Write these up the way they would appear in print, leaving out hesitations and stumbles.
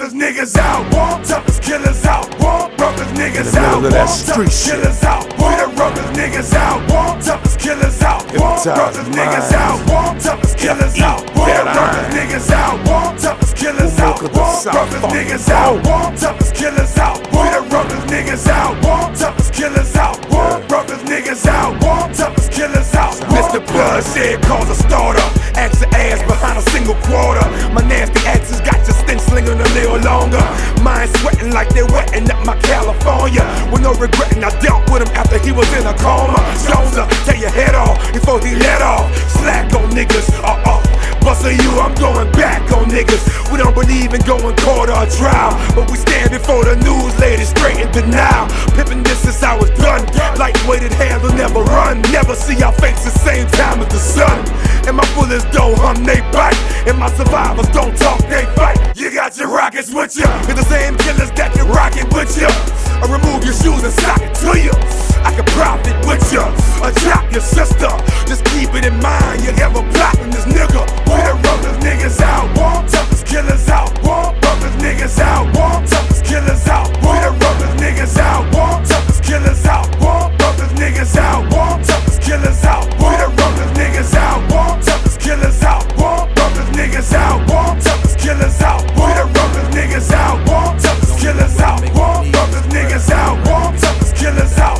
roughest niggas out, toughest killers out, roughest niggas out, toughest killers out. We the roughest niggas out, toughest killers out, roughest niggas out, toughest killers out. We the roughest niggas out, toughest killers out, roughest niggas out, toughest killers out. We the roughest niggas out, toughest killers out, roughest niggas out, toughest killers out. Mr. Bloodshed calls a starter, axe your ass behind a single quarter. My nasty axes got your stench slinging a little longer. Mine sweating like they're wetting up my California. With no regretting, I dealt with him after he was in a coma. Shoulder, tear your head off before he let off. Slack on niggas, Bustin' you, I'm going back on niggas. We don't believe in going court or trial, but we stand before the news lady straight in denial. Pimpin' this since I was done. Lightweighted hands will never run. Never see our face the same time as the sun. And my bullets don't hum, they bite. And my survivors don't talk, they fight. You got your rockets with you, and the same killers that you rockin' with you. I remove your shoes and sock it to you. I can profit with you, or chop your sister. Just keep it in mind, you ever plotting this nigga. We the roughest niggas out, toughest killers out, roughest niggas out, toughest killers out. We the roughest niggas out, toughest killers out, roughest niggas out, toughest killers out. We the roughest niggas out, toughest killers out, roughest niggas out, toughest killers out. We the roughest niggas out, toughest killers out, roughest niggas out, toughest killers out.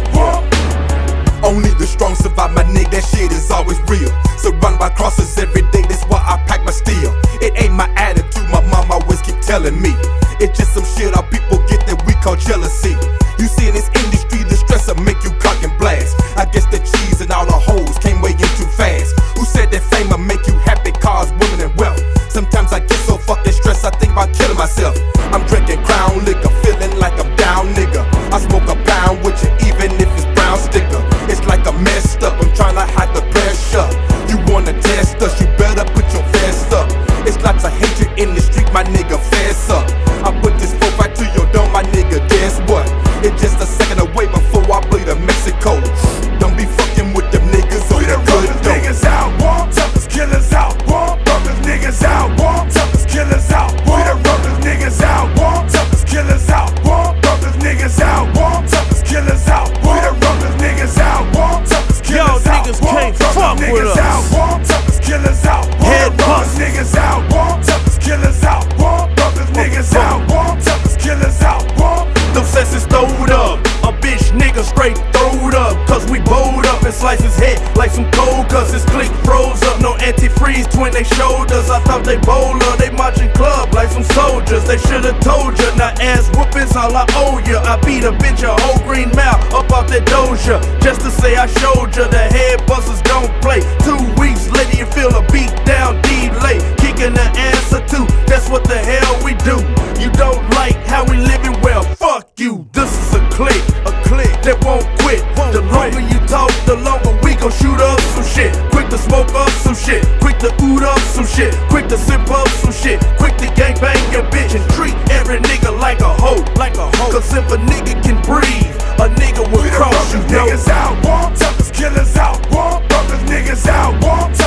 Only the strong survive, my nigga, that shit is always real. Surrounded by crosses every day, that's why I pack my steel. It ain't my attitude, my mom always keep telling me. It's just some shit our people get that we call jealousy. You see in this industry, the stress will make you cock and blast. I guess the cheese and all the hoes came way in too fast. Who said that fame will make you happy, cars, women, and wealth? Sometimes I get so fucking stressed, I think about killing myself. I'm drinking Crown liquor, feeling like I'm down, nigga. I smoke a pound with you, even if it's brown sticker. It's like I'm messed up, I'm trying to hide the pressure. You wanna test us, you better put your vest up. It's lots of hatred in the street, my nigga, fess up. I put this foot right to your dome, my nigga, guess what? It's just a second away before I bleed to Mexico. Don't be fucking with them niggas on the good dope. Niggas out, toughest killers out, roughest niggas out, toughest killers out. We the roughest niggas out, toughest killers out, roughest niggas out, toughest killers out. We the roughest niggas out, toughest killers out. Y'all niggas can't fuck with us. Toughest killers out, head roughest niggas out, toughest killers out, roughest niggas out, toughest killers out. Them sessions throwed up, a bitch nigga straight throwed up. Cause we bowed up and sliced his head like some cold cuts. His click froze up, no antifreeze twin they shoulders. I thought they bowler, they marching club like some soldiers. They should've told ya, now ass whoopings all I owe ya. I beat a bitch a whole green mouth up off that doja, just to say I showed ya the head busters don't play. 2 weeks later you feel a beat down delay, kicking the ass or two, that's what the hell we do. You don't like how we living, well fuck you. This is a clique that won't quit. The longer you talk, the longer we gon' shoot up some shit. Quick to smoke up some shit, quick to oot up some shit, quick to sip up some shit, quick to gang bang your bitch and treat every nigga like a hoe. Cause if a nigga can breathe, a nigga will cross you. Niggas out, toughest killers out, roughest niggas out,